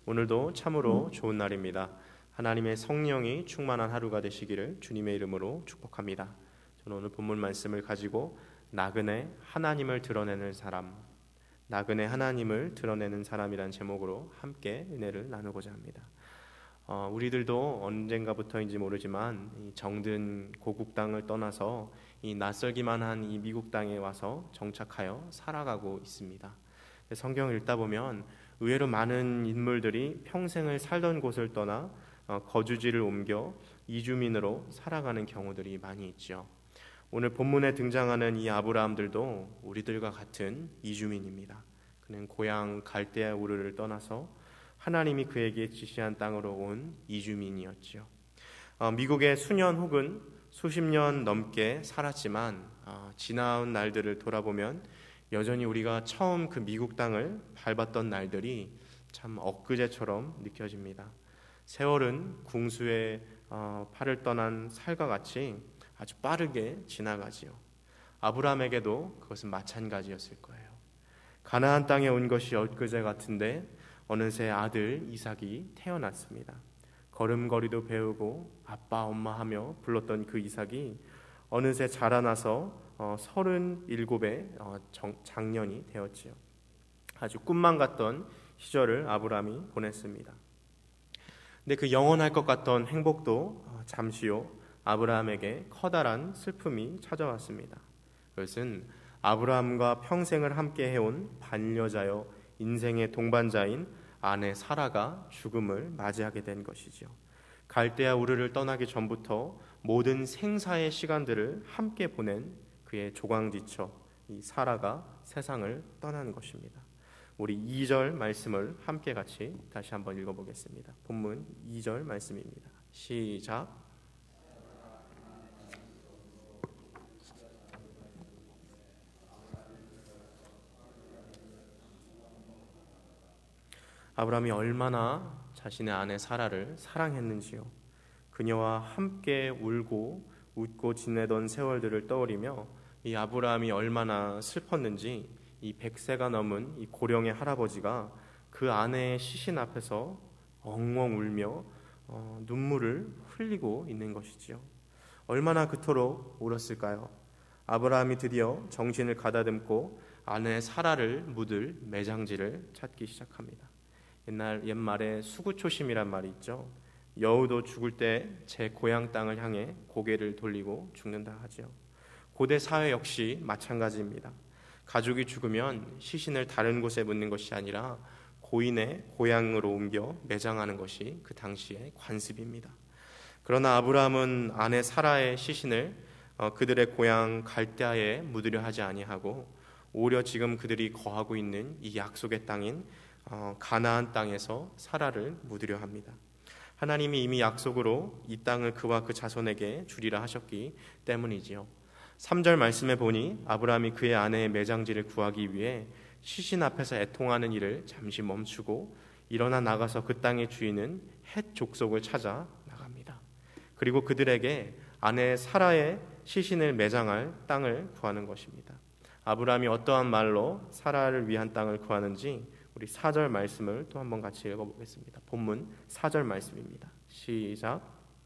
오늘도 참으로 좋은 날입니다. 하나님의 성령이 충만한 하루가 되시기를 주님의 이름으로 축복합니다. 저는 오늘 본문 말씀을 가지고 나그네 하나님을 드러내는 사람, 나그네 하나님을 드러내는 사람이란 제목으로 함께 은혜를 나누고자 합니다. 우리들도 언젠가부터인지 모르지만 이 정든 고국 땅을 떠나서 이 낯설기만 한 이 미국 땅에 와서 정착하여 살아가고 있습니다. 성경을 읽다 보면 의외로 많은 인물들이 평생을 살던 곳을 떠나 거주지를 옮겨 이주민으로 살아가는 경우들이 많이 있죠. 오늘 본문에 등장하는 이 아브라함들도 우리들과 같은 이주민입니다. 그는 고향 갈대아 우르를 떠나서 하나님이 그에게 지시한 땅으로 온 이주민이었죠. 미국에 수년 혹은 수십 년 넘게 살았지만 지나온 날들을 돌아보면 여전히 우리가 처음 그 미국 땅을 밟았던 날들이 참 엊그제처럼 느껴집니다. 세월은 궁수의 팔을 떠난 살과 같이 아주 빠르게 지나가지요. 아브라함에게도 그것은 마찬가지였을 거예요. 가나안 땅에 온 것이 엊그제 같은데 어느새 아들 이삭이 태어났습니다. 걸음걸이도 배우고 아빠 엄마 하며 불렀던 그 이삭이 어느새 자라나서 37의 장년이 되었지요. 아주 꿈만 같던 시절을 아브라함이 보냈습니다. 근데 그 영원할 것 같던 행복도 잠시요 아브라함에게 커다란 슬픔이 찾아왔습니다. 그것은 아브라함과 평생을 함께 해온 반려자여 인생의 동반자인 아내 사라가 죽음을 맞이하게 된 것이죠. 갈대아 우르를 떠나기 전부터 모든 생사의 시간들을 함께 보낸 그의 조강지처 이 사라가 세상을 떠난 것입니다. 우리 2절 말씀을 함께 같이 다시 한번 읽어보겠습니다. 본문 2절 말씀입니다. 시작. 아브라함이 얼마나 자신의 아내 사라를 사랑했는지요. 그녀와 함께 울고 웃고 지내던 세월들을 떠올리며 이 아브라함이 얼마나 슬펐는지 이 100세가 넘은 이 고령의 할아버지가 그 아내의 시신 앞에서 엉엉 울며 눈물을 흘리고 있는 것이지요. 얼마나 그토록 울었을까요? 아브라함이 드디어 정신을 가다듬고 아내 사라를 묻을 매장지를 찾기 시작합니다. 옛말에 수구초심이란 말이 있죠. 여우도 죽을 때 제 고향 땅을 향해 고개를 돌리고 죽는다 하죠. 고대 사회 역시 마찬가지입니다. 가족이 죽으면 시신을 다른 곳에 묻는 것이 아니라 고인의 고향으로 옮겨 매장하는 것이 그 당시의 관습입니다. 그러나 아브라함은 아내 사라의 시신을 그들의 고향 갈대아에 묻으려 하지 아니하고 오히려 지금 그들이 거하고 있는 이 약속의 땅인 가나안 땅에서 사라를 묻으려 합니다. 하나님이 이미 약속으로 이 땅을 그와 그 자손에게 주리라 하셨기 때문이지요. 3절 말씀에 보니 아브라함이 그의 아내의 매장지를 구하기 위해 시신 앞에서 애통하는 일을 잠시 멈추고 일어나 나가서 그 땅의 주인은 헷 족속을 찾아 나갑니다. 그리고 그들에게 아내 사라의 시신을 매장할 땅을 구하는 것입니다. 아브라함이 어떠한 말로 사라를 위한 땅을 구하는지 우리 4절 말씀을 또 한번 같이 읽어보겠습니다. 본문 4절 말씀입니다. 시작.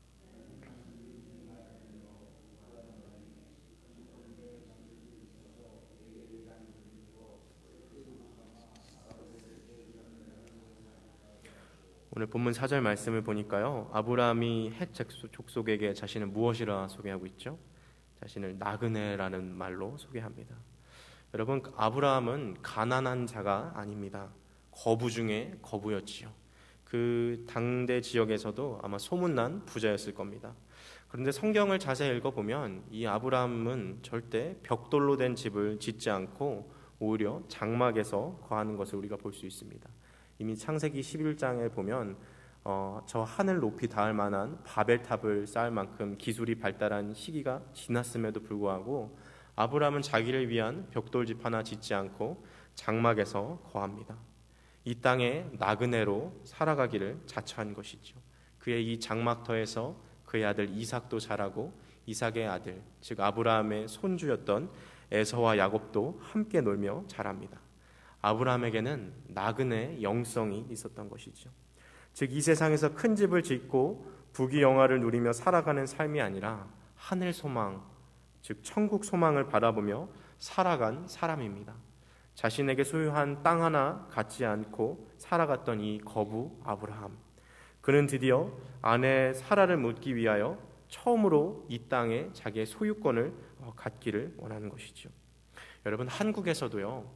오늘 본문 4절 말씀을 보니까요, 아브라함이 헷 족속에게 자신을 무엇이라 소개하고 있죠? 자신을 나그네라는 말로 소개합니다. 여러분, 아브라함은 가난한 자가 아닙니다. 거부 중에 거부였지요. 그 당대 지역에서도 아마 소문난 부자였을 겁니다. 그런데 성경을 자세히 읽어보면 이 아브라함은 절대 벽돌로 된 집을 짓지 않고 오히려 장막에서 거하는 것을 우리가 볼 수 있습니다. 이미 창세기 11장에 보면 저 하늘 높이 닿을 만한 바벨탑을 쌓을 만큼 기술이 발달한 시기가 지났음에도 불구하고 아브라함은 자기를 위한 벽돌집 하나 짓지 않고 장막에서 거합니다. 이 땅에 나그네로 살아가기를 자처한 것이죠. 그의 이 장막터에서 그의 아들 이삭도 자라고 이삭의 아들, 즉 아브라함의 손주였던 에서와 야곱도 함께 놀며 자랍니다. 아브라함에게는 나그네 영성이 있었던 것이죠. 즉 이 세상에서 큰 집을 짓고 부귀영화를 누리며 살아가는 삶이 아니라 하늘 소망, 즉 천국 소망을 바라보며 살아간 사람입니다. 자신에게 소유한 땅 하나 갖지 않고 살아갔던 이 거부 아브라함, 그는 드디어 아내 사라를 묻기 위하여 처음으로 이 땅에 자기의 소유권을 갖기를 원하는 것이죠. 여러분, 한국에서도요,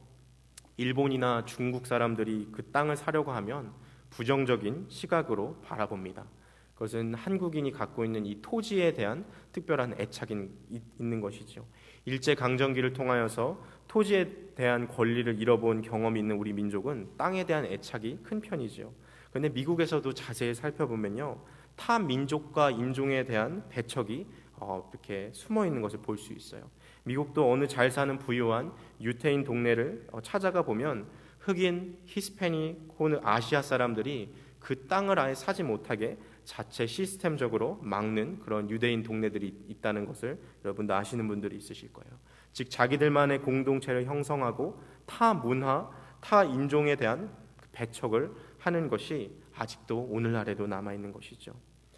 일본이나 중국 사람들이 그 땅을 사려고 하면 부정적인 시각으로 바라봅니다. 그것은 한국인이 갖고 있는 이 토지에 대한 특별한 애착이 있는 것이죠. 일제강점기를 통하여서 토지에 대한 권리를 잃어본 경험이 있는 우리 민족은 땅에 대한 애착이 큰 편이죠. 그런데 미국에서도 자세히 살펴보면요, 타 민족과 인종에 대한 배척이 이렇게 숨어 있는 것을 볼 수 있어요. 미국도 어느 잘 사는 부유한 유태인 동네를 찾아가 보면 흑인, 히스패닉 혹은 아시아 사람들이 그 땅을 아예 사지 못하게 자체 시스템적으로 막는 그런 유대인 동네들이 있다는 것을 여러분도 아시는 분들이 있으실 거예요. 즉 자기들만의 공동체를 형성하고 타 문화, 타 인종에 대한 배척을 하는 것이 아직도 오늘날에도 남아있는 것이죠.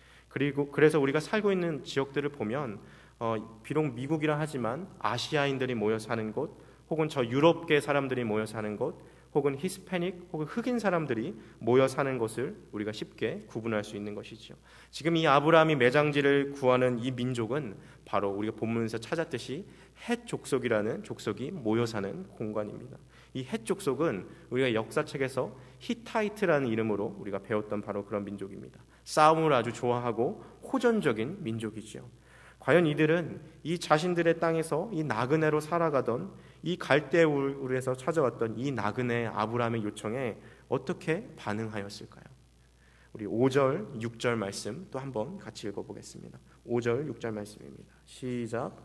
그래서 우리가 살고 있는 지역들을 보면 비록 미국이라 하지만 아시아인들이 모여 사는 곳, 혹은 저 유럽계 사람들이 모여 사는 곳, 혹은 히스패닉 혹은 흑인 사람들이 모여 사는 것을 우리가 쉽게 구분할 수 있는 것이죠. 지금 이 아브라함이 매장지를 구하는 이 민족은 바로 우리가 본문에서 찾았듯이 헷 족속이라는 족속이 모여 사는 공간입니다. 이 헷 족속은 우리가 역사책에서 히타이트라는 이름으로 우리가 배웠던 바로 그런 민족입니다. 싸움을 아주 좋아하고 호전적인 민족이죠. 과연 이들은 이 자신들의 땅에서 이 나그네로 살아가던 이 갈대울에서 찾아왔던 이 나그네 아브라함의 요청에 어떻게 반응하였을까요? 우리 5절, 6절 말씀 또 한번 같이 읽어보겠습니다. 5절, 6절 말씀입니다. 시작.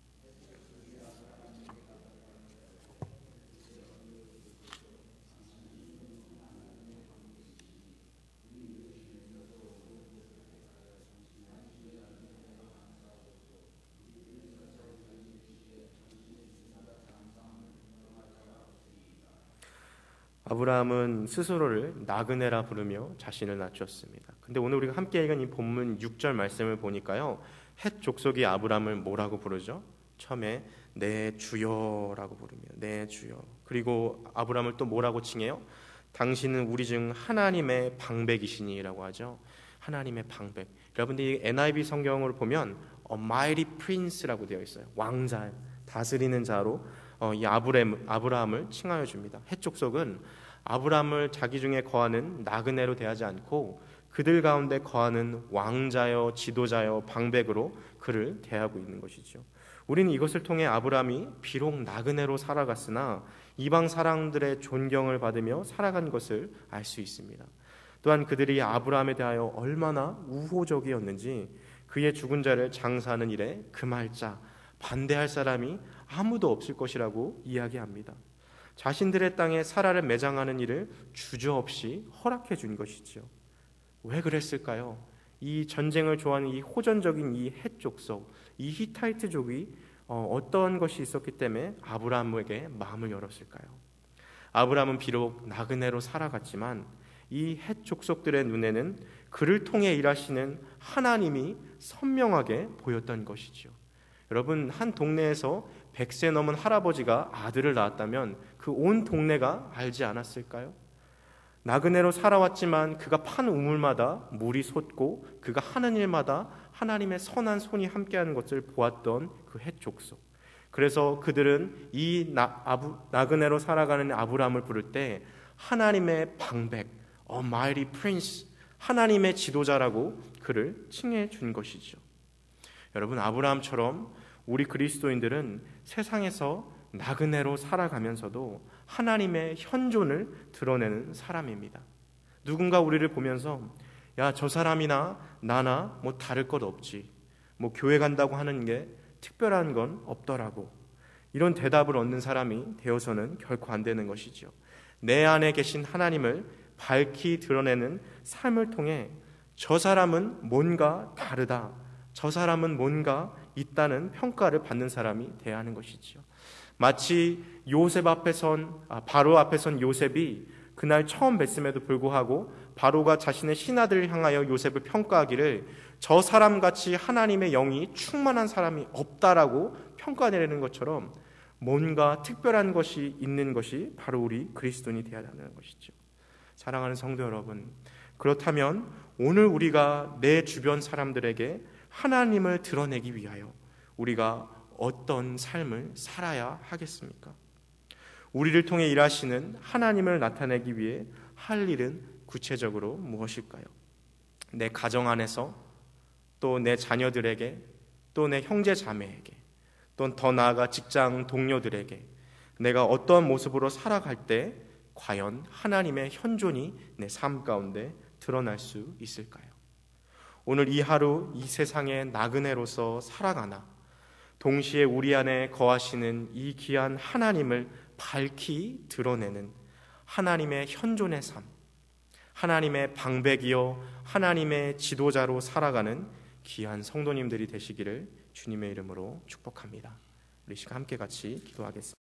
아브라함은 스스로를 나그네라 부르며 자신을 낮췄습니다. 근데 오늘 우리가 함께 읽은 이 본문 6절 말씀을 보니까요, 헷 족속이 아브라함을 뭐라고 부르죠? 처음에 내 주여라고 부르며 내 주여. 그리고 아브라함을 또 뭐라고 칭해요? 당신은 우리 중 하나님의 방백이시니라고 하죠. 하나님의 방백. 여러분들 이 NIV 성경으로 보면 A mighty prince라고 되어 있어요. 왕자, 다스리는 자로 이 아브라함을 칭하여 줍니다. 헷 족속은 아브라함을 자기 중에 거하는 나그네로 대하지 않고 그들 가운데 거하는 왕자여 지도자여 방백으로 그를 대하고 있는 것이죠. 우리는 이것을 통해 아브라함이 비록 나그네로 살아갔으나 이방 사람들의 존경을 받으며 살아간 것을 알 수 있습니다. 또한 그들이 아브라함에 대하여 얼마나 우호적이었는지, 그의 죽은 자를 장사하는 일에 금할 자, 반대할 사람이 아무도 없을 것이라고 이야기합니다. 자신들의 땅에 사라를 매장하는 일을 주저없이 허락해 준 것이지요. 왜 그랬을까요? 이 전쟁을 좋아하는 이 호전적인 이 헷 족속, 이 히타이트족이 어떤 것이 있었기 때문에 아브라함에게 마음을 열었을까요? 아브라함은 비록 나그네로 살아갔지만 이 헷 족속들의 눈에는 그를 통해 일하시는 하나님이 선명하게 보였던 것이지요. 여러분, 한 동네에서 100세 넘은 할아버지가 아들을 낳았다면 그 온 동네가 알지 않았을까요? 나그네로 살아왔지만 그가 판 우물마다 물이 솟고 그가 하는 일마다 하나님의 선한 손이 함께하는 것을 보았던 그 헷 족속. 그래서 그들은 이 나그네로 살아가는 아브라함을 부를 때 하나님의 방백, A mighty prince, 하나님의 지도자라고 그를 칭해 준 것이죠. 여러분, 아브라함처럼 우리 그리스도인들은 세상에서 나그네로 살아가면서도 하나님의 현존을 드러내는 사람입니다. 누군가 우리를 보면서 야, 저 사람이나 나나 뭐 다를 것 없지, 뭐 교회 간다고 하는 게 특별한 건 없더라고, 이런 대답을 얻는 사람이 되어서는 결코 안 되는 것이죠. 내 안에 계신 하나님을 밝히 드러내는 삶을 통해 저 사람은 뭔가 다르다, 저 사람은 뭔가 있다는 평가를 받는 사람이 돼야 하는 것이지요. 마치 바로 앞에 선 요셉이 그날 처음 뵀음에도 불구하고 바로가 자신의 신하들을 향하여 요셉을 평가하기를 저 사람같이 하나님의 영이 충만한 사람이 없다라고 평가내리는 것처럼 뭔가 특별한 것이 있는 것이 바로 우리 그리스도인이 되어야 하는 것이죠. 사랑하는 성도 여러분, 그렇다면 오늘 우리가 내 주변 사람들에게 하나님을 드러내기 위하여 우리가 어떤 삶을 살아야 하겠습니까? 우리를 통해 일하시는 하나님을 나타내기 위해 할 일은 구체적으로 무엇일까요? 내 가정 안에서, 또 내 자녀들에게, 또 내 형제 자매에게, 또 더 나아가 직장 동료들에게 내가 어떠한 모습으로 살아갈 때 과연 하나님의 현존이 내 삶 가운데 드러날 수 있을까요? 오늘 이 하루 이 세상의 나그네로서 살아가나 동시에 우리 안에 거하시는 이 귀한 하나님을 밝히 드러내는 하나님의 현존의 삶, 하나님의 방백이요 하나님의 지도자로 살아가는 귀한 성도님들이 되시기를 주님의 이름으로 축복합니다. 우리 시간 함께 같이 기도하겠습니다.